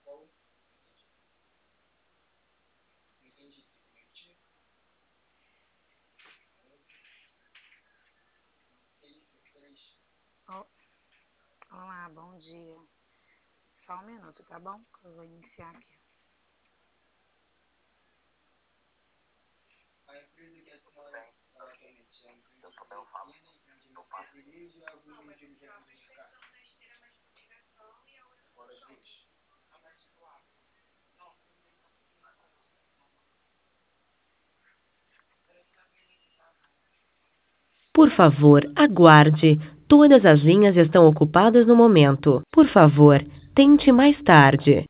Ó, olá, bom dia. Só um minuto, tá bom? Que eu vou iniciar aqui. Por favor, aguarde. Todas as linhas estão ocupadas no momento. Por favor, tente mais tarde.